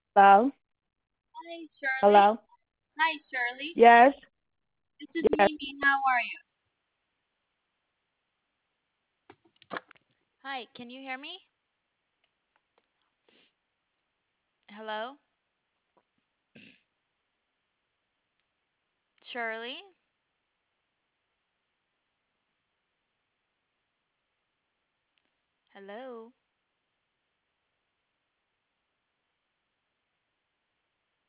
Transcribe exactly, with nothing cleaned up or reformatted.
Hello? Hi, Shirley. Hello? Hi, Shirley. Yes? This is Yes. Mimi. How are you? Hi, can you hear me? Hello? Shirley? Hello?